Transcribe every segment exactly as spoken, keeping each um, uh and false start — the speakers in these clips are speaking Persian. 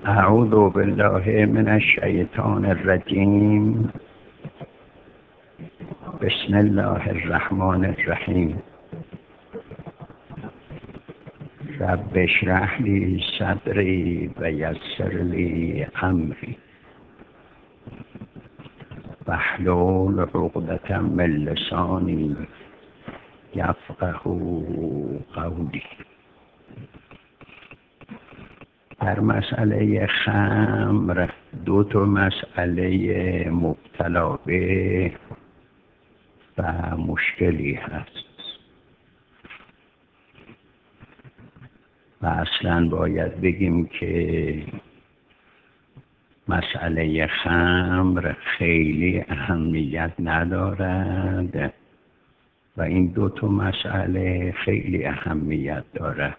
اعوذ بالله من الشیطان الرجیم. بسم الله الرحمن الرحیم. رب اشرح لی صدری و یسر لی امری واحلل عقدة من لسانی یفقهوا قولی. در مسئله خمر دو تا مسئله مبتلا به و مشکلی هست و اصلا باید بگیم که مسئله خمر خیلی اهمیت ندارد و این دو تا مسئله خیلی اهمیت دارد.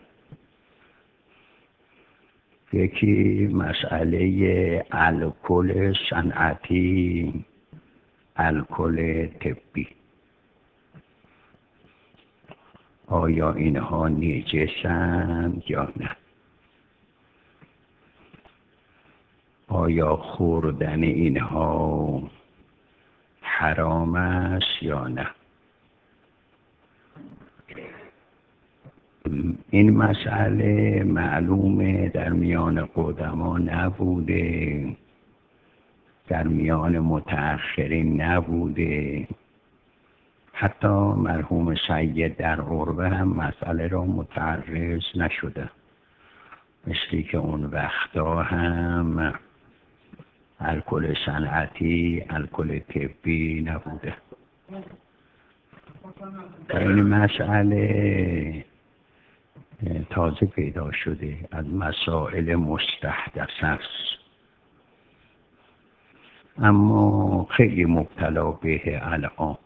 یکی مسئله الکل صنعتی، الکل طبی. آیا اینها نجسند یا نه؟ آیا خوردن اینها حرام است یا نه؟ این مسئله معلومه در میان قدما نبوده، در میان متأخرین نبوده. حتی مرحوم سید در عربه هم مسئله را متعرض نشده، مثلی که اون وقتا هم الکل صنعتی، الکل طبی نبوده. این مسئله تازه پیدا شده، از مسائل مستحدث است، اما خیلی مبتلا به الان.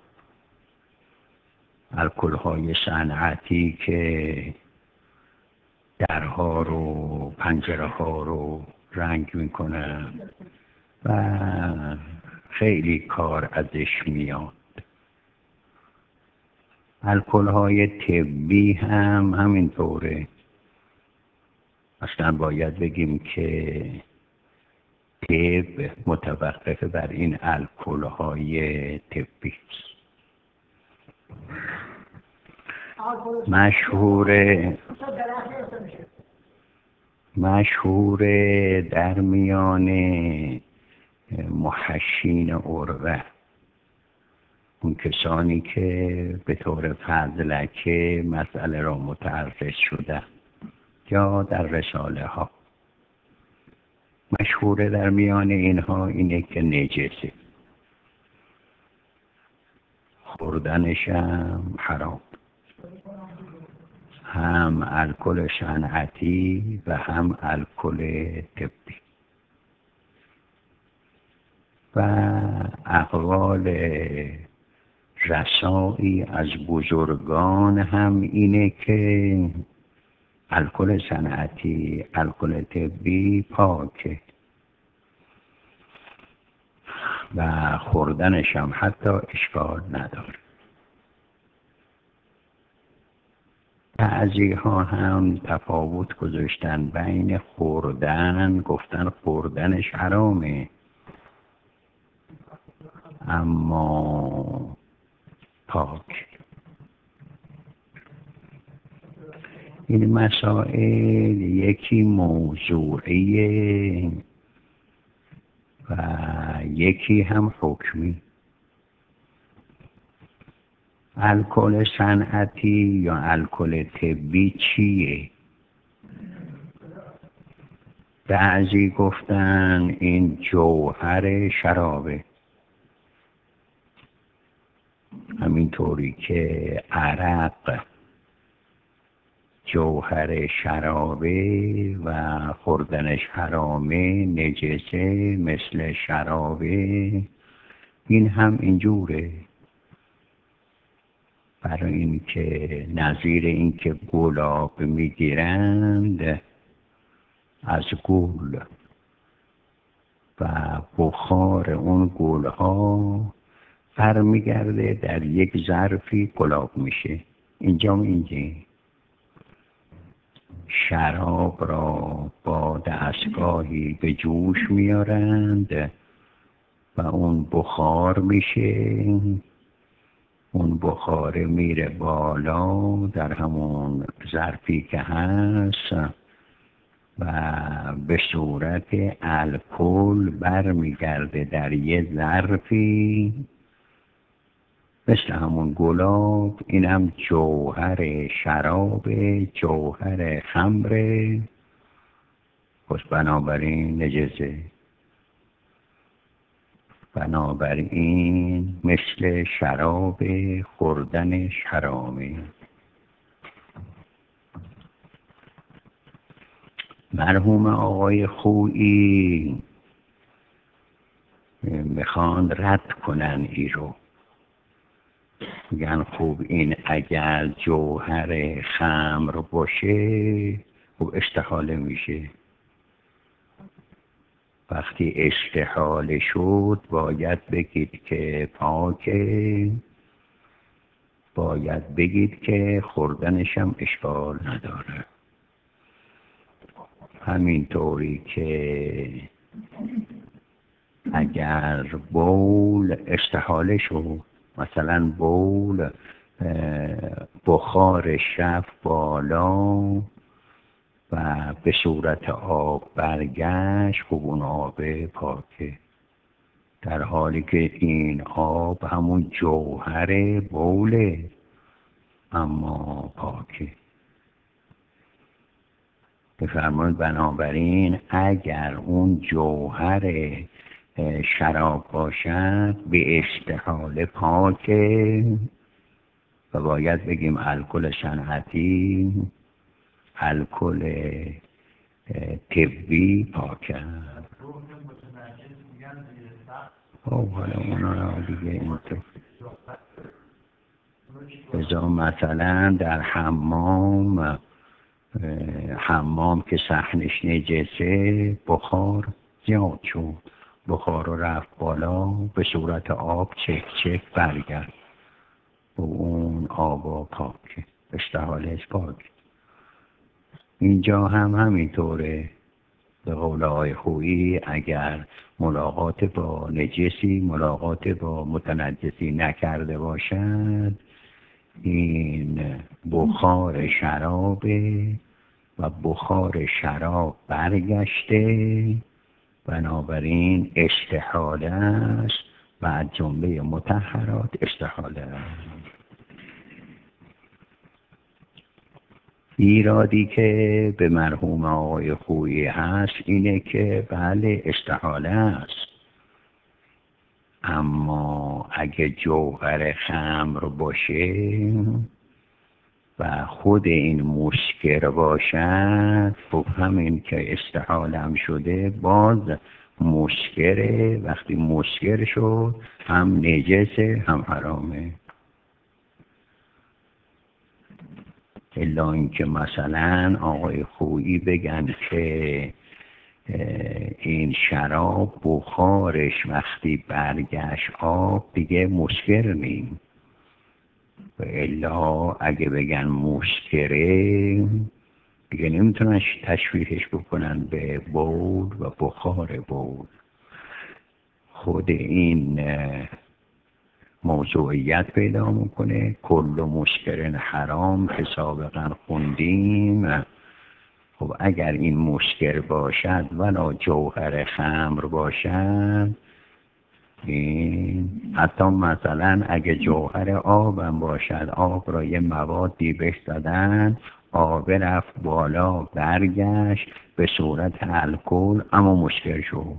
الکل های صنعتی که درها رو، پنجره ها رو رنگ میکنن و خیلی کار ازش میاد. الکل های طبی هم همینطوره. اصلا باید بگیم که طب متوقف بر این الکل های طبی. مشهور مشهور در میان محشین عروه، اون کسانی که به طور فضلکه مسئله را متعرض شده یا در رساله ها، مشهور در میان اینها اینه که نجسه، خوردنش هم حرام، هم الکل صنعتی و هم الکل طبی. و اقوال رسایی از بزرگان هم اینه که الکل صنعتی، الکل طبی پاکه و خوردنش هم حتی اشکال نداره. بعضی ها هم تفاوت گذاشتن بین خوردن، گفتن خوردنش حرامه اما پاک. این مسائل یکی موضوعیه و یکی هم حکمی. الکل صنعتی یا الکل طبی چیه؟ بعضی گفتن این جوهر شرابه، همینطوری که عرق جوهر شرابه و خوردنش حرامه، نجسه مثل شرابه، این هم اینجوره. برای این که نظیر این که گلاب میگیرند از گل و بخار گل گلها برمیگرده در یک ظرفی گلاب میشه. اینجا اینجا شراب را با دستگاهی به جوش میارند و اون بخار میشه. اون بخار میره بالا در همون ظرفی که هست و به صورت الکل برمیگرده در یه ظرفی مثل همون گلاب. اینم جوهر شراب، جوهر خمره. پس بنابراین نجسه، بنابراین مثل شراب خوردنش حرامه. مرحوم آقای خویی میخوان رد کنن ای رو، میگن خوب این اگر جوهر خمر باشه خوب استحاله میشه. وقتی استحاله شد باید بگید که پاکه، باید بگید که خوردنش هم اشکال نداره. همینطوری که اگر بول استحاله شد، مثلا بول بخار شف بالا و به صورت آب برگشت، خب اون آب پاکه، در حالی که این آب همون جوهر بوله اما پاکه. بفرمایید بنابراین اگر اون جوهر شراب باشد به استحاله پاکه و باید بگیم الکل صنعتی، الکل طبی پاکه. خب حالا اونا دیگه اینطور بذار مثلا در حمام، حمام که صحنش نجسه بخار زیاد شد، بخار رو رفت بالا به صورت آب چک چک برگرد و اون آبا پاکه، استحالش پاک. اینجا هم همینطوره. به قول آقای خویی اگر ملاقات با نجسی، ملاقات با متنجسی نکرده باشد، این بخار شرابه و بخار شراب برگشته، بنابراین استحاله است و از جمله مطهرات استحاله است. ایرادی که به مرحوم آقای خویی هست اینه که بله استحاله است، اما اگه جوهر خمر باشه و خود این مسکر باشد، خب همین که استحاله هم شده باز مسکره. وقتی مسکر شد هم نجسه هم حرامه. الا اینکه مثلا آقای خویی بگن که این شراب بخارش وقتی برگشت آب دیگه مسکر نیم، و الا اگه بگن مسکره دیگه نمیتونن تشویحش بکنن به بول و بخار بول. خود این موضوعیت پیدا میکنه. کل مسکرن حرام که سابقا خوندیم. خب اگر این مسکر باشد ولا جوهر خمر باشد، این حتی مثلا اگه جوهر آبم باشد، آب را یه موادی بهش دادن، آب رفت بالا برگشت به صورت الکل اما مسکر شد.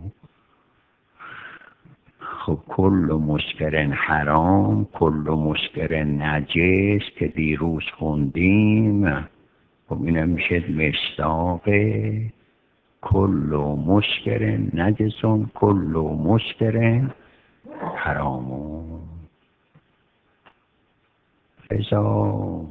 خب کل مسکرن حرام، کل مسکرن نجس که دیروز خوندیم. خب اینه میشه مصداق کل مسکرن نجسون کل مسکرن حرامون. ازا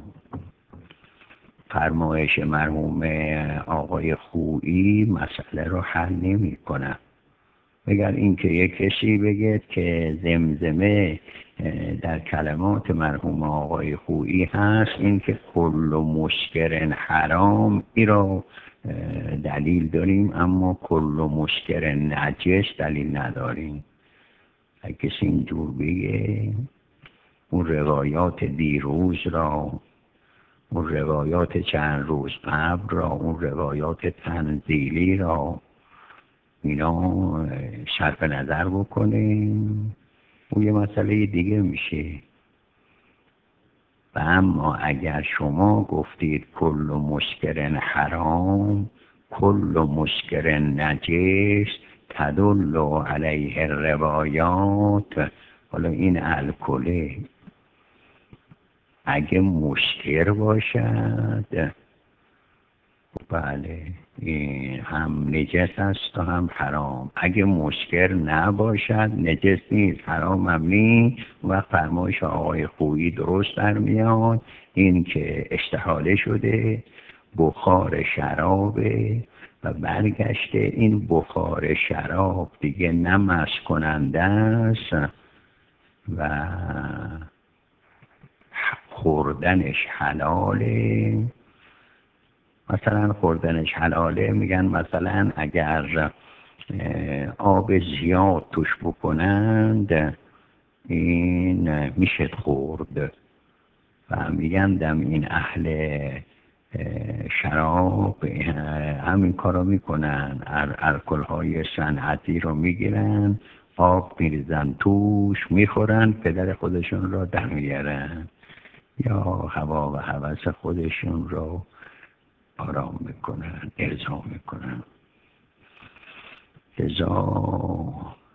فرمایش مرحوم آقای خویی مسئله رو حل نمی کنه. مگر اینکه یک کسی بگه که زمزمه در کلمات مرحوم آقای خویی هست، اینکه کل مشکر حرام، این را دلیل داریم، اما کل مشکر نجس دلیل نداریم. اگه کسی اینجور بگه، اون روایات دیروز را، اون روایات چند روز قبل را، اون روایات تنزیلی را، اینا صرف نظر بکنیم، اون یه مسئله دیگه میشه. و اما اگر شما گفتید کل مسکر حرام، کل مسکر نجس، تدل علیه روایات، حالا این الکله اگه مسکر باشد، بله این هم نجس است و هم حرام. اگه مسکر نباشد نجس نیست، حرام هم نیست. و فرمایش آقای خویی درست در میاد، این که استحاله شده بخار شرابه و برگشته این بخار شراب دیگه نه مست کننده است و خوردنش حلاله. مثلا خوردنش حلاله، میگن مثلا اگر آب زیاد توش بکنند این میشه خورد. و میگن دم این اهل شراب همین کارو میکنن، الکل های صنعتی رو میگیرن، آب میریزن توش، میخورن، پدر خودشون رو در میارن یا هوا و هوس خودشون رو آرام میکنن، ارضا میکنن. لذا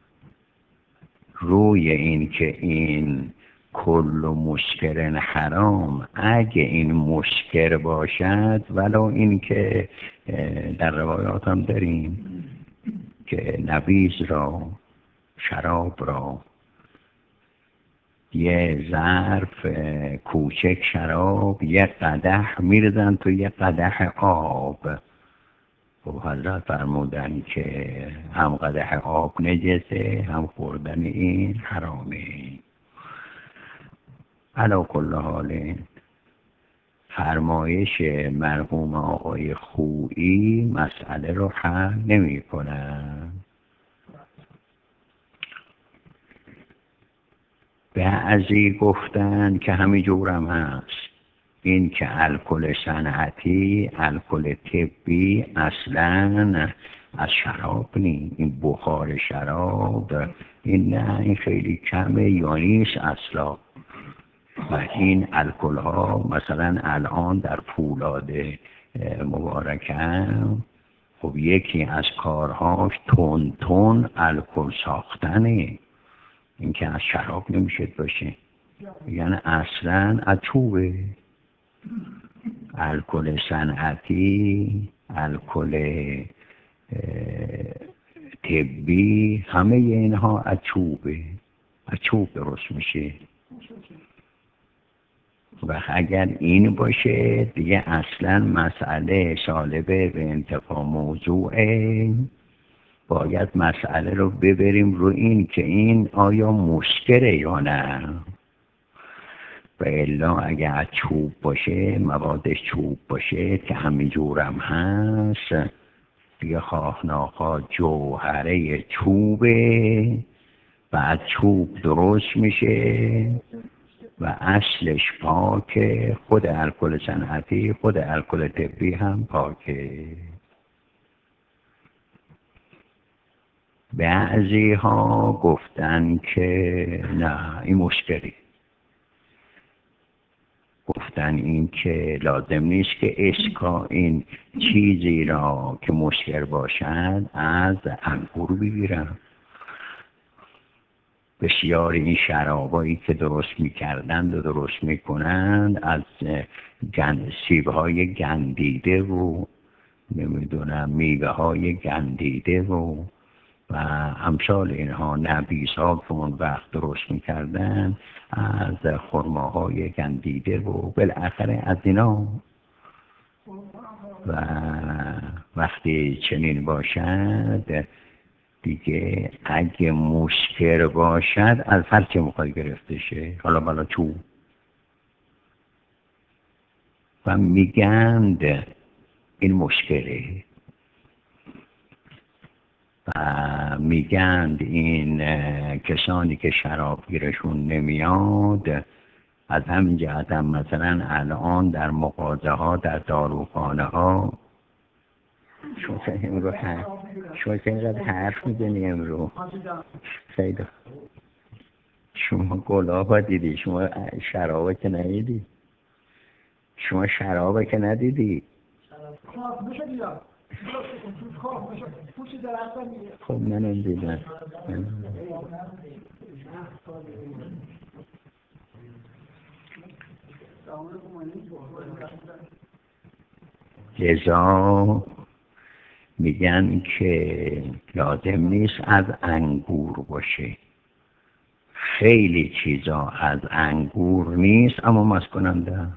روی این که این کل مسکر حرام، اگه این مسکر باشد، ولو این که در روایات هم داریم که نبیذ را، شراب را، یه ظرف کوچک شراب، یه قدح میرزن تو یه قدح آب، و حضرت فرمودن که هم قدح آب نجسه، هم خوردن این حرامه. علا کل حال فرمایش مرحوم آقای خویی مسئله رو حل نمی کنن. بعضی گفتن که همین جورم هست، این که الکل صنعتی، الکل طبی اصلا از شراب نی، این بخار شراب، این نه، این خیلی کمه یا نیست اصلا. و این الکل ها مثلا الان در فولاد مبارکم، خب یکی از کارهاش تون تون الکل ساختنه، این که از شراب نمیشه باشه، یعنی اصلا از چوبه. الکل صنعتی، الکل طبی، همه اینها از چوبه، از چوب درست میشه. و اگر این باشه دیگه اصلا مسئله سالبه به انتفاع موضوعه، باید مسئله رو ببریم رو این که این آیا مسکره یا نه. و الا اگر چوب باشه، موادش چوب باشه که همین جورم هست، دیگه خواه ناخواه جوهره چوبه، بعد چوب درست میشه و اصلش پاکه. خود الکل صنعتی، خود الکل طبی هم پاکه. بعضی ها گفتن که نه این مشکلی، گفتن این که لازم نیست که اسکا این چیزی را که مسکر باشد از انگور بگیرن. بسیار این شرابایی که درست میکردند و درست میکنند از گند سیبهای گندیده و نمیدونم میوه های گندیده و و امثال اینها، نبیذ ها که اون وقت درست میکردن از خرماهای گندیده و بالاخره از اینا. و وقتی چنین باشد دیگه اگه مشکل باشد از هر چه میخوای گرفته شه، حالا بالا تو و میگند این مشکله و میگند این کسانی که شراب گیرشون نمیاد از همین جهت هم مثلا الان در مغازه ها در داروخانه ها شما امرو حرف شما اینقدر حرف میزنی امرو خیلی شما گلابا دیدی، شما شرابه که ندیدی، شما شرابه که ندیدی. خب منم دیدم. لذا میگن که لازم نیست از انگور باشه، خیلی چیزا از انگور نیست اما مست کننده.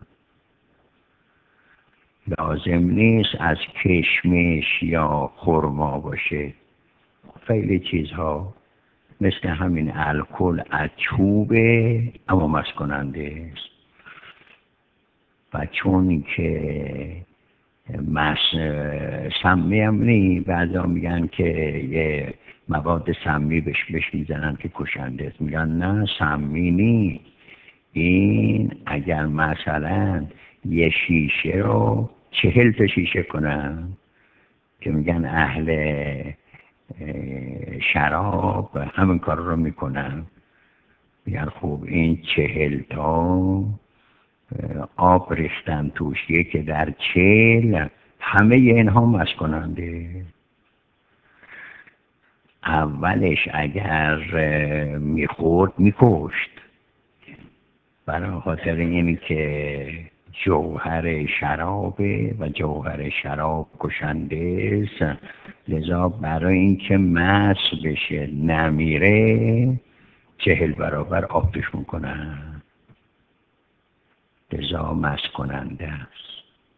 لازم نیست از کشمش یا خرما باشه، خیلی چیزها مثل همین الکل از چوبه اما مست کننده است. و چون که مس سمی هم نی، بعضا میگن که یه مواد سمی بهش بهش میزنن که کشنده است. میگن نه سمی نی، این اگر مثلا یه شیشه رو چهل تا شیشه کنن که میگن اهل شراب همین کار رو میکنن، میگن خوب این چهل تا آب ریختن توش، یکی در چهل، همه اینها مست کننده. اولش اگر میخورد میکشت، برای خاطر این که جوهر شرابه و جوهر شراب کشنده است. لذا برای اینکه مست بشه نمیره چهل برابر آب توش میکنن، لذا مست کننده است.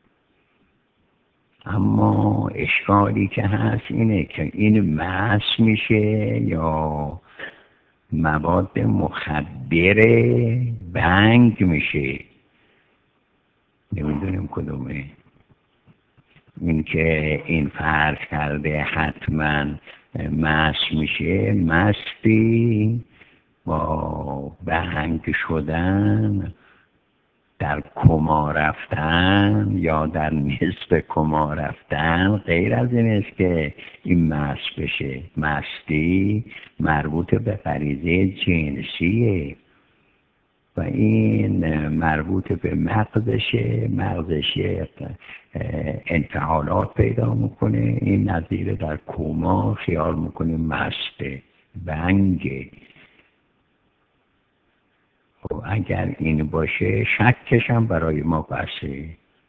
اما اشکالی که هست اینه که این مست میشه یا مواد مخدر بنگ میشه، نمیدونیم کدومه. این که این فرض کرده حتما مست میشه، مستی با بنگ شدن، در کما رفتن یا در نصف کما رفتن غیر از این است که این مست بشه. مستی مربوط به غریزه جنسیه و این مربوط به مغزشه، مغزش انفعالات پیدا میکنه، این نظیر در کما خیال میکنه مسته، بنگه. خب اگر این باشه شکش هم برای ما بسه،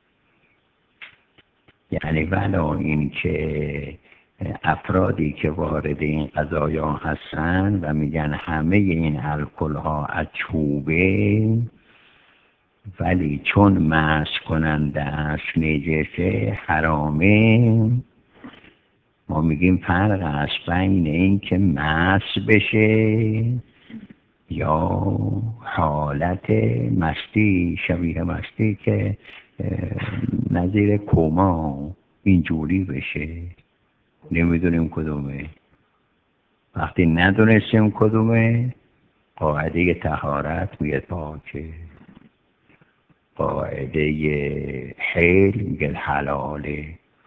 یعنی ولو این که افرادی که وارد این قضایا هستن و میگن همه این الکل ها از چوبه، ولی چون مست کننده است نجسه حرامه، ما میگیم فرق است بین این که مست بشه یا حالت مستی شبیه مستی که نظیر کما اینجوری بشه. نمیدونیم کدومه. وقتی ندونستیم کدومه، قاعده طهارت میگه پاکه، قاعده حل میگه حلاله،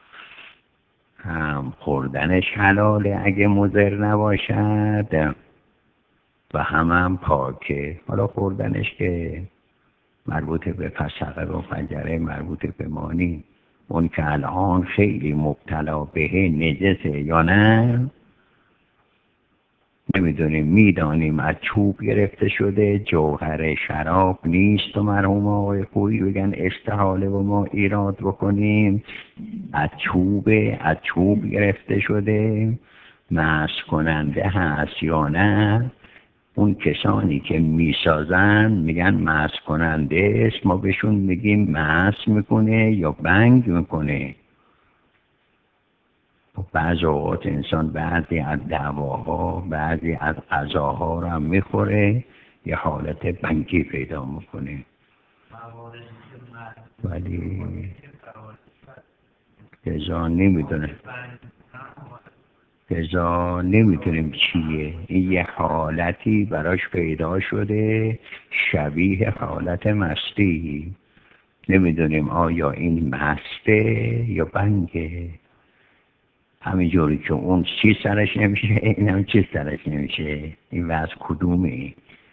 هم خوردنش حلاله اگه مضر نباشد و هم هم پاکه. حالا خوردنش که مربوط به فسقه و فجره مربوط به مانی، اون که الان خیلی مبتلا به نجسه یا نه نمیدونیم. میدانیم از چوب گرفته شده، جوهر شراب نیست و مرحوم آقای خویی بگن استحاله و ما ایراد بکنیم، از چوب از چوب گرفته شده، مست کننده هست یا نه. اون کسانی که میسازن میگن مست کننده است، ما بهشون میگیم مست میکنه یا بنگ میکنه. بعض اوقات انسان بعضی از دعواها بعضی از غذاها رو هم میخوره یه حالت بنگی پیدا میکنه، ولی لذا نمیدونه لذا نمیدونیم چیه. این یه حالتی براش پیدا شده شبیه حالت مستی، نمیدونیم آیا این مسته یا بنگه. همینجوری که اون چی سرش نمیشه این هم چی سرش نمیشه. این وضع کدومه؟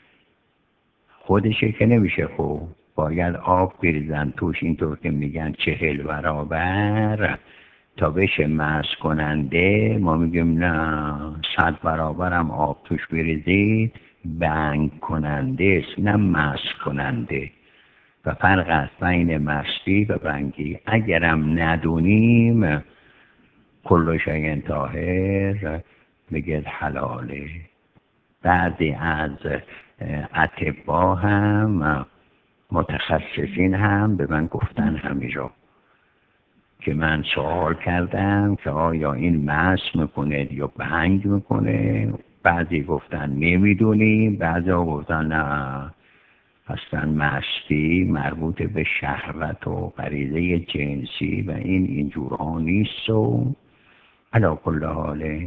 خودشه که نمیشه، خب باید آب بریزن توش، اینطور که میگن چهل برابر تا بشه مست کننده. ما میگیم نه، صد برابر هم آب توش بریزید بنگ کننده است نه مست کننده. و فرق است بین مستی و بنگی. اگرم ندونیم کل شیء طاهر بگید حلاله. بعضی از اطبا هم متخصصین هم به من گفتن همیشه که من سوال کردم که آیا این مست میکنه یا بنگ میکنه. بعضی گفتن نمیدونیم، بعضی گفتن نه، اصلا مستی مربوط به شهوت و غریزه جنسی و این اینجورها نیست. و علا کل حاله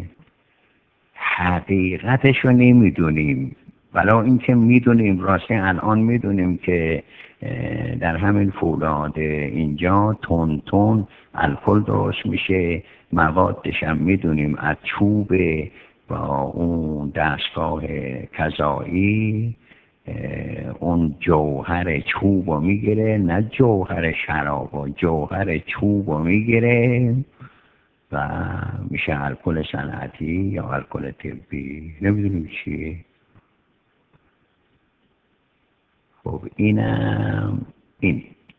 حقیقتش رو نمیدونیم، ولی اینکه میدونیم راستی الان میدونیم که در همین فولاد اینجا تون تون الکل درست میشه. موادش هم میدونیم از چوب با اون دستگاه کذایی اون جوهر چوب رو میگیره، نه جوهر شراب و جوهر چوب رو میگیره و میشه الکل صنعتی یا الکل طبی، نمیدونیم چیه. خب اینم این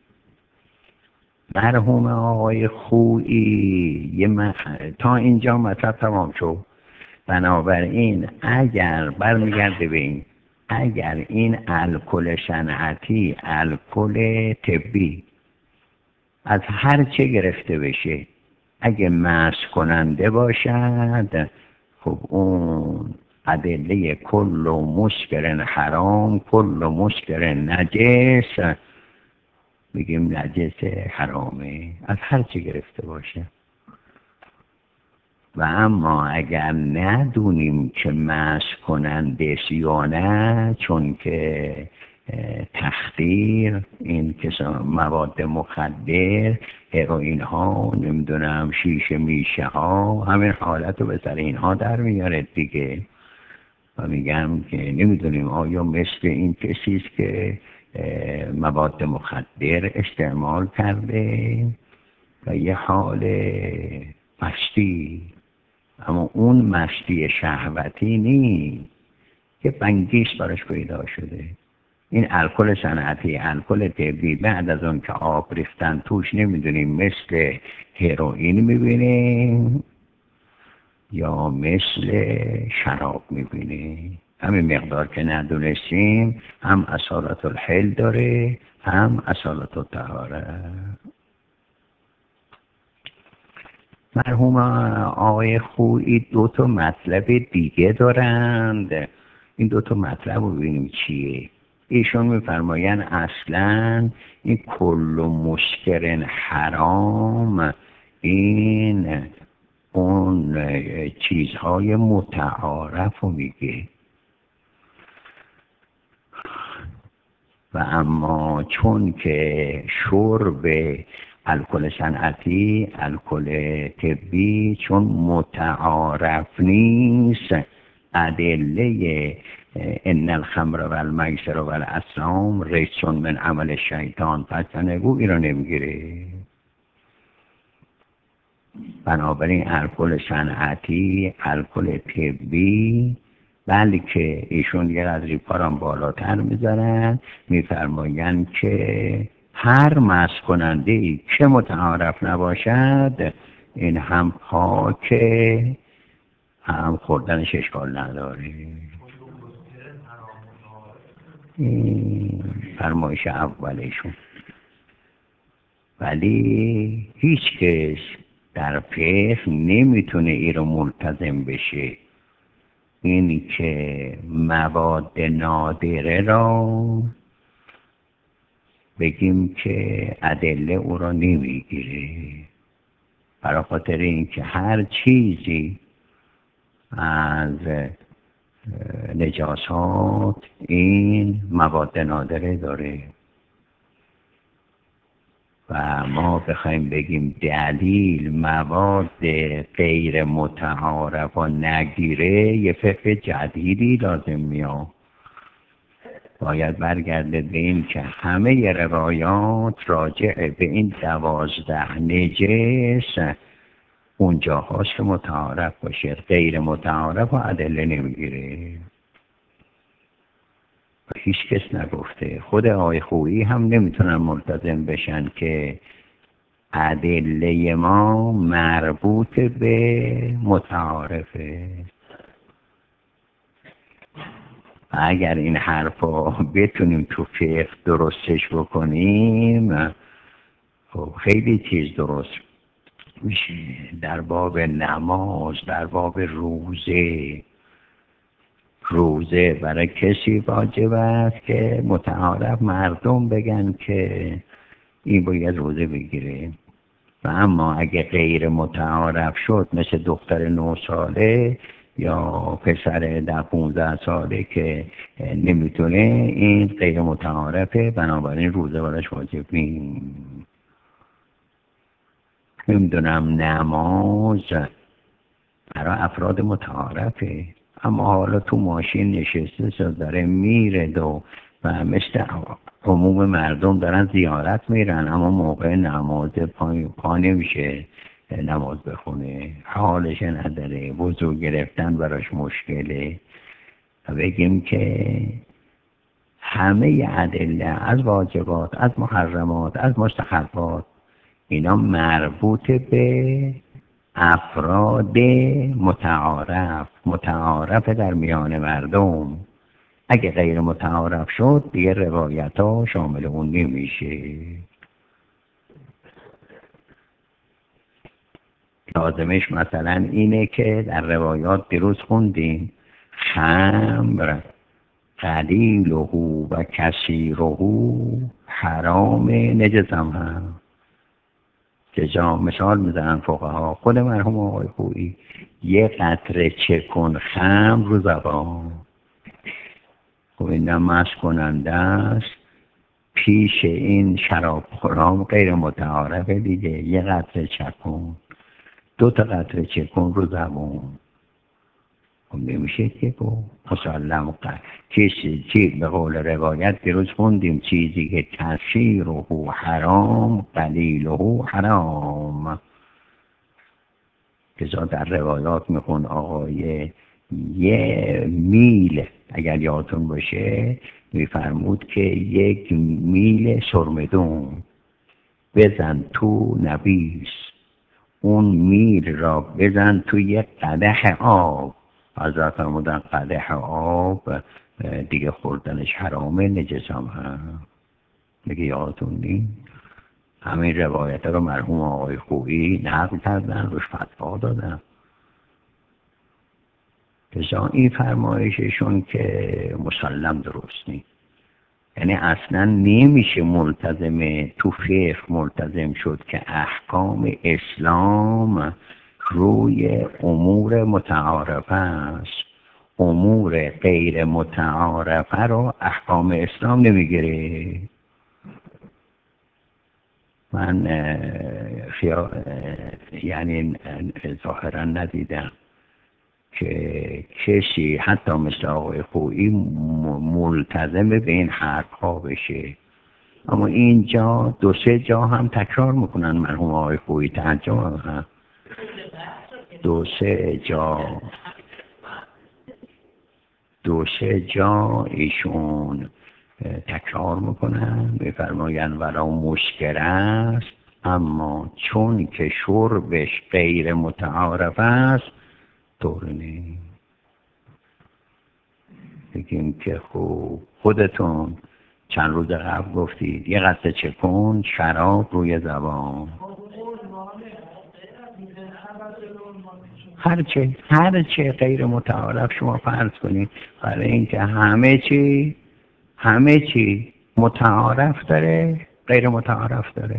مرحوم آقای خویی یه مخ... تا اینجا مطلب تمام شد. بنابراین اگر برمیگرده به این، اگر این الکل صنعتی الکل طبی از هر چه گرفته بشه اگه مست کننده باشد، خب اون ادله کل مسکر حرام کل مسکر نجس، بگیم نجس حرامه از هر چه گرفته باشه. و اما اگر ندونیم که مست کننده یا نه، چون که تخدیر این که مواد مخدر هروئین ها نمیدونم شیشه میشه ها همین حالت رو به سر اینها در میاره دیگه. و میگم که نمیدونیم آیا مثل این کسیست که مواد مخدر استعمال کرده و یه حال مستی، اما اون مستی شهوتی نیست که بنگیش براش پیدا شده. این الکل صنعتی الکل طبی بعد از اون که آب ریختن توش نمیدونیم مثل هروئین میبینیم یا مثل شراب میبینیم. همین مقدار که ندونستیم هم اصالت الحل داره هم اصالت الطهاره. مرحوم آقای خویی دو تا مطلب دیگه دارند. این دو تا مطلب رو ببینیم چیه. ایشون میفرمایند اصلا این کل مسکر حرام این اون چیزهای متعارف رو میگه، و اما چون که شرب الکل صنعتی الکل طبی چون متعارف نیست، ادله ان الخمر و المیسر و الاسلام رجس من عمل شیطان فاجتنبوه این رو نمیگیره. بنابراین الکل صنعتی الکل طبی بلکه ایشون یه قدری پارم بالاتر میذارن، میفرمایند که هر مست کننده ای که متعارف نباشد این هم پاک هم خوردنش اشکال نداره. این فرمایش اولشون. ولی هیچ کس در فقه نمیتونه ای رو ملتزم بشه. اینی که مواد نادره را بگیم که ادله او را نمیگیره، برای خاطر اینکه هر چیزی از نجاسات این مواد نادره داره و ما بخوایم بگیم دلیل مواد غیر متعارف و نگیره یه فقه جدیدی لازم میاد. باید برگرده به این که همه روایات راجع به این دوازده نجس اونجا هاست که متعارف باشه، غیر متعارف و ادله نمیگیره. هیچ کس نگفته، خود آقای خویی هم نمیتونن ملتزم بشن که ادله ما مربوط به متعارفه. اگر این حرف رو بتونیم تو فقه درستش بکنیم خب خیلی چیز درست میشه. در باب نماز، در باب روزه، روزه برای کسی واجب است که متعارف مردم بگن که این باید روزه بگیره، و اما اگه غیر متعارف شد مثل دختر نه ساله یا پسر ده پونزده ساله که نمیتونه، این غیر متعارفه، بنابراین روزه براش واجب نیست. نمیدونم نماز برای افراد متعارفه، اما حالا تو ماشین نشسته شد داره میره دو و مثل عموم مردم دارن زیارت میرن، اما موقع نماز پا, پا نمیشه نماز بخونه، حالش نداره، وضو گرفتن براش مشکله. بگیم که همه ادله از واجبات، از محرمات، از مستحبات، اینا مربوط به افراد متعارف، متعارف در میان مردم. اگه غیر متعارف شد دیگه روایت ها شامل اون نمیشه. لازمش مثلا اینه که در روایات دیروز خوندیم خمر قلیله و کثیره حرام نجسم هم که جا مثال میزنن فقها. خود مرحوم آقای خویی یه قطره چکن خمر رو زبان، خب این مست کننده است، پیش این شراب خورام غیر متعارفه دیگه. یه قطره چکن، دو تا قطره چکن رو زبان، خب نمیشه که با مسلم قطع کسی چی به قول روایت دیروز خوندیم چیزی که کثیره حرام قلیله حرام. که در روایات میخون آقای یه میل اگر یادتون باشه میفرمود که یک میل سرمدون بزن تو نبیس، اون میل را بزن تو یک قدح آب. حضرت فرمودن قدح آب دیگه خوردنش حرامه، نجس هم هم دیگه یادتون نیست. همین روایت رو مرحوم آقای خویی نقل کردن، روش فتوا دادن. لذا این فرمایششون که مسلم درست نیست، یعنی اصلا نمیشه ملتزم تو فقه ملتزم شد که احکام اسلام روی امور متعارفه است، امور غیر متعارفه رو احکام اسلام نمیگیره. من خیال یعنی ظاهرا ندیدم که کسی حتی مثل آقای خویی ملتزم به این حرف ها بشه. اما اینجا دو سه جا هم تکرار میکنن مرحوم آقای خویی، تعجب هم دو سه جا دو سه جا ایشون تکرار میکنن، میفرماین ولو مشکر است اما چون که شربش غیر متعارف است طور نیست. بگیم که خوب خودتون چند روز قبل گفتید یه قطره چکن شراب روی زبان. هرچه هرچه غیر متعارف شما فرض کنید، برای اینکه همه چی همه چی متعارف داره غیر متعارف داره،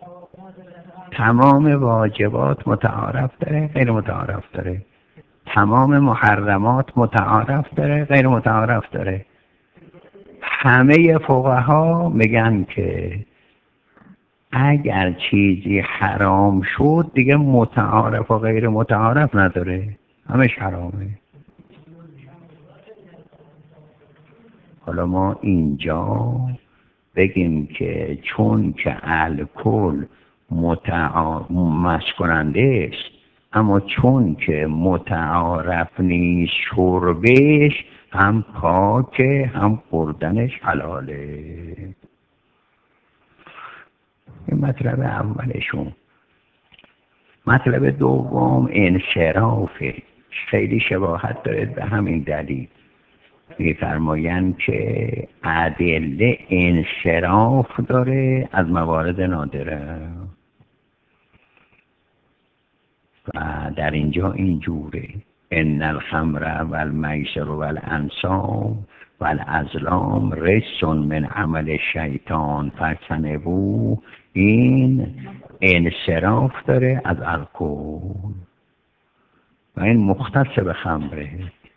تمام واجبات متعارف داره غیر متعارف داره، تمام محرمات متعارف داره غیر متعارف داره. همه فقها میگن که اگر چیزی حرام شد دیگه متعارف و غیر متعارف نداره، همش حرامه. حالا ما اینجا بگیم که چون که الکل متعارف مست کننده است، اما چون که متعارف نیست شربش، هم پاکه هم خوردنش حلاله. این مطلب اولشون. مطلب دوم انصرافه، خیلی شباهت داره به همین دلیل. میفرمایند که ادله انصراف داره از موارد نادره و در اینجا اینجوره: ان الخمر والمیسر والانصاب والازلام رجس من عمل الشیطان فاجتنبوه. این انصراف داره از الکل و این مختص به خمره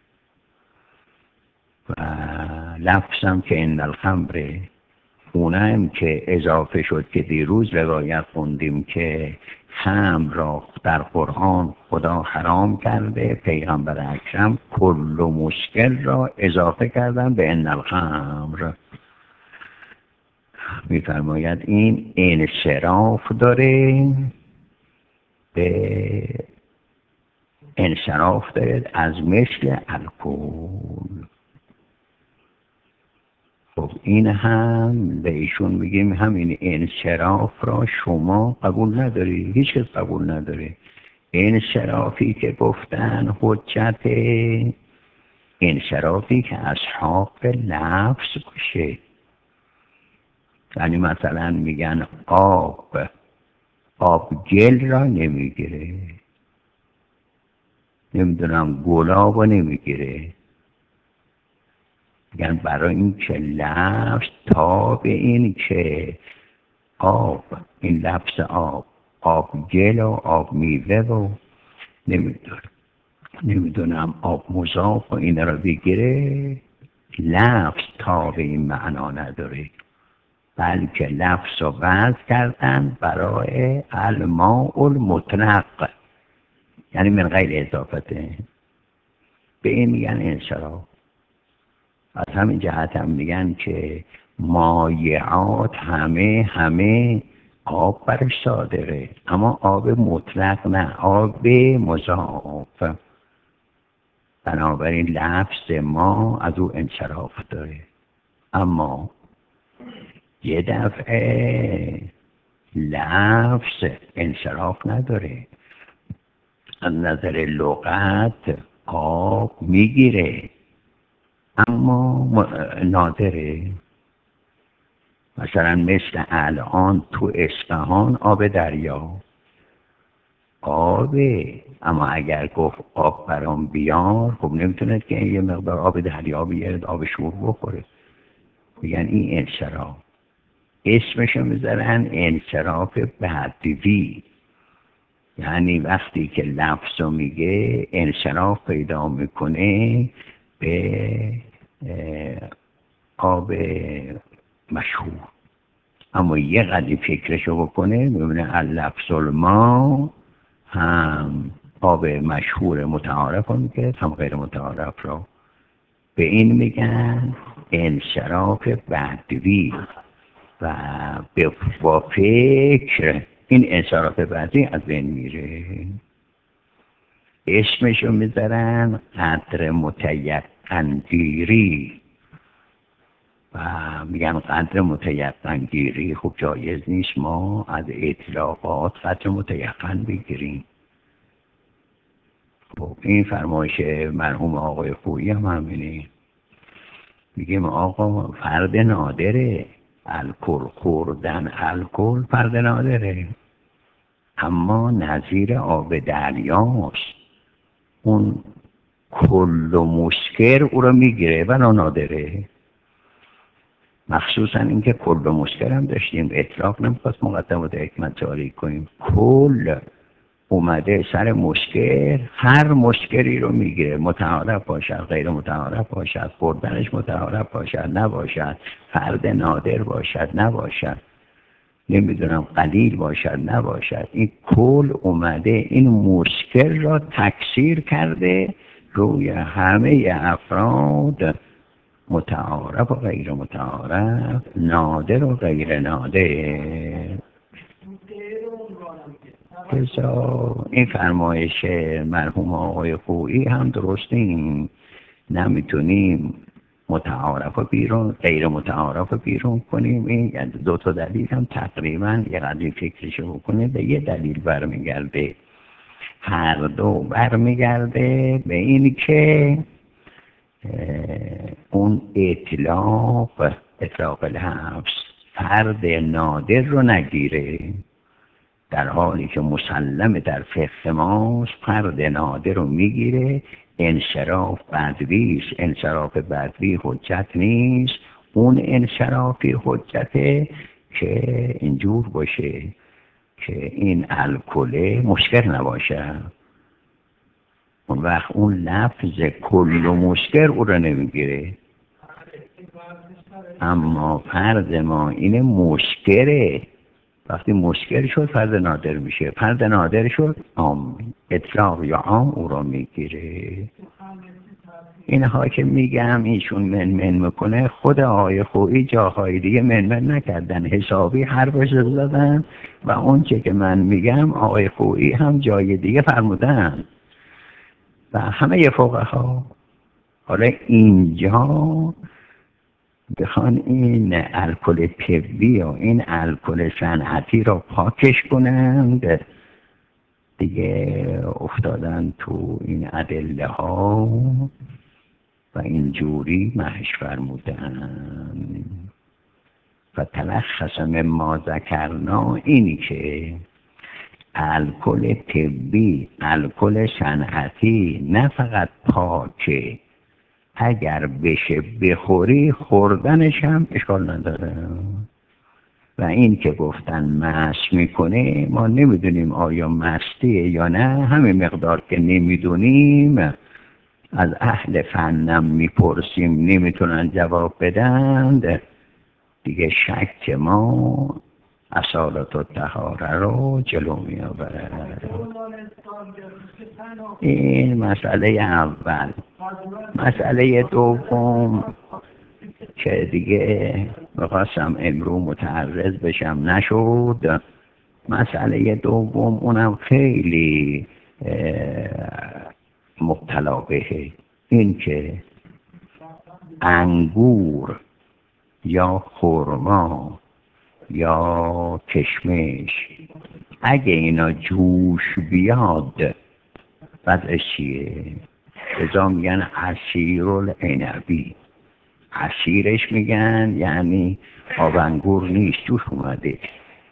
و لفظم که ان الخمر، اونم که اضافه شد که دیروز روایت خوندیم که خمر را در قرآن خدا حرام کرده، پیغمبر اکرم کل مسکر را اضافه کردن به ان الخمر. میفرماید این انصراف داره، به انصراف داره از مثل الکل. خب این هم به ایشون میگیم همین انصراف را شما قبول نداری، هیچ کس قبول نداره. انصرافی که گفتن حجت، انصرافی که اصحاب لفظ باشه. یعنی مثلا میگن آب آب گل را نمیگیره، نمیدونم گلاب را نمیگیره. میگن برای این که لفظ تا به این که آب، این لفظ آب، آب گل و آب میوه و نمیدونم نمیدونم آب مضاف و این را بگیره، لفظ تا به این معنا نداره، بلکه لفظ رو وضع کردن برای الماء المطلق، یعنی من غیر اضافته. به این میگن انصراف. از همین جهت هم میگن که مایعات همه همه آب برش صادره، اما آب مطلق نه، آب مضاف. بنابراین لفظ ما از او انصراف داره. اما یه دفعه لفظ انصراف نداره. از نظر لغت آب میگیره اما نادره. مثلا مثل الان تو اصفهان آب دریا آبه، اما اگر گفت آب برام بیار، خب نمیتونه که یه مقدار آب دریا بیارد آب شور بخوره. میگن این انصراف. اسمشو میذارن انصراف بدوی، یعنی وقتی که لفظ رو میگه انصراف پیدا میکنه به آب مشهور. اما یه قدری فکرشو بکنه میبینه اللفظ الماء هم آب مشهور متعارف رو میگه هم غیر متعارف رو. به این میگن انصراف بدوی و با فکر این انصراف بدوی از بین میره. اسمشو میذارن قدر متیقن گیری و میگن قدر متیقن گیری. خب جایز نیست ما از اطلاقات قدر متیقن بگیریم. خب این فرمایش مرحوم آقای خویی هم همینه. میگیم آقا فرد نادره، الکل خوردن الکل فرد نادره، اما نظیر آب دریاست. اون کل و مسکر او رو میگیره و نادره. مخصوصا اینکه کل و مسکر هم داشتیم، اطلاق نمیخواست مقدمات حکمت جاری کنیم. کل اومده سر مسکر، هر مسکری رو میگیره، متعارف باشد غیر متعارف باشد، خوردنش متعارف باشد نباشد، فرد نادر باشد نباشد، نمیدونم قلیل باشد نباشد، این کل اومده این مسکر را تکثیر کرده روی همه افراد، متعارف و غیر متعارف، نادر و غیر نادر. بسا این فرمایش مرحوم آقای خویی هم درست نیست. نمیتونیم متعارف و بیرون غیر متعارف و بیرون کنیم. این دو تا دلیل هم تقریبا یه قدری فکرشو بکنه به یه دلیل برمیگرده، هر دو برمیگرده به این که اون اطلاق اطلاق الحبس فرد نادر رو نگیره، در حالی که مسلم در فقه ماست فرد نادر رو میگیره. انصراف بدویست، انصراف بدوی حجت نیست. اون انصرافی حجته که اینجور باشه که این الکل مشکل نباشه. اون وقت اون لفظ کل و مسکر او رو نمیگیره. اما فرد ما این مسکره، وقتی مسکر شد فرد نادر میشه، فرد نادر شد عام، اطلاق یا عام او رو میگیره. اینها که میگم ایشون من من میکنه، خود آقای خویی جاهای دیگه من من نکردن، حسابی حرفش زدن و اون چه که من میگم آقای خویی هم جای دیگه فرمودن و همه فقها. حالا اینجا بخوان این الکل طبی و این الکل صنعتی را پاکش کنند، دیگه افتادن تو این ادله ها و اینجوری محش فرمودن. و تلخص مما ذکرنا اینی که الکل طبی، الکل صنعتی نه فقط پاکه، اگر بشه بخوری خوردنش هم اشکال نداره. و این که گفتن مست میکنه، ما نمیدونیم آیا مستیه یا نه. همین مقدار که نمیدونیم از اهل فنم میپرسیم نمیتونن جواب بدند، دیگه شک ما اصالت و طهاره رو جلو می آورد. این مسئله اول. مسئله دوم که دیگه میخواستم امرو متعرض بشم نشد، مسئله دوم اونم خیلی مبتلا بهه، این که انگور یا خرما یا کشمش اگه اینا جوش بیاد وضعش چیه؟ ازا میگن عصیرالعنبی. عصیرش میگن یعنی آب انگور نیست جوش اومده.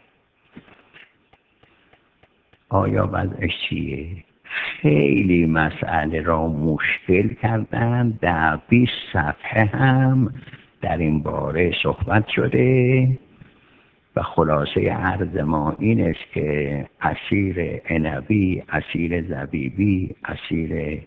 آیا وضعش چیه؟ خیلی مسئله را مشکل کردن، در بیست صفحه هم در این باره صحبت شده و خلاصه عرض ما این است که عصیر عنبی، عصیر زبیبی، عصیر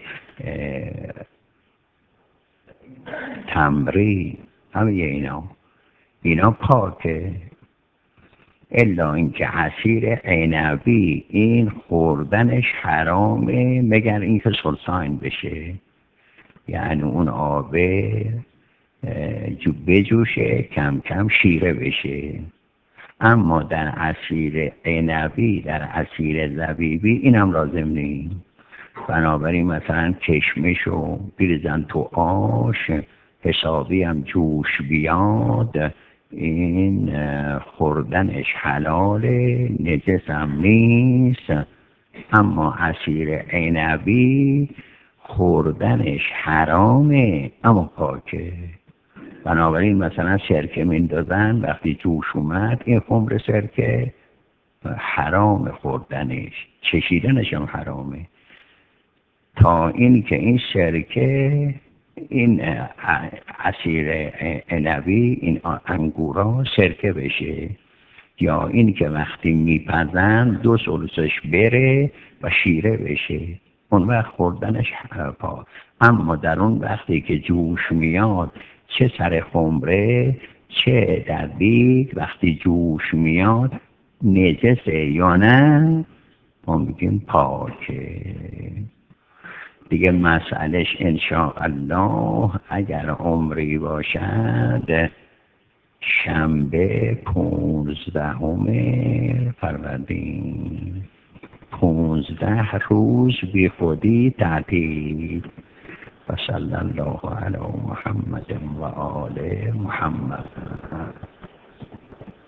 تمری، همه اینا اینا پاکه، الا اینکه عصیر عنبی این خوردنش حرامه مگر اینکه سلطان بشه، یعنی اون آبه جو بجوشه کم کم شیره بشه. اما در عصیر عنبی، در عصیر زبیبی اینم لازم نیست. بنابراین مثلا کشمش رو بریزن تو آش حسابی هم جوش بیاد، این خوردنش حلاله، نجس هم نیست. اما عصیر عنبی خوردنش حرامه اما پاکه. بنابراین مثلا سرکه میندازن، وقتی جوش اومد این خمر سرکه حرام خوردنش، چشیدنش هم حرامه. تا این که این سرکه، این عصیر عنبی، این انگورا سرکه بشه، یا این که وقتی میپزن دو ثلثش بره و شیره بشه، اون وقت خوردنش پا. اما در اون وقتی که جوش میاد، چه سر خمره چه در دیگ، وقتی جوش میاد نجسه یا نه، ما میگیم پاکه دیگه. مسئلهش انشاءالله اگر عمری باشد شنبه پونزدهم فروردین، پونزده روز بی خودی تعطیل. و صلی الله علی محمد و آل محمد.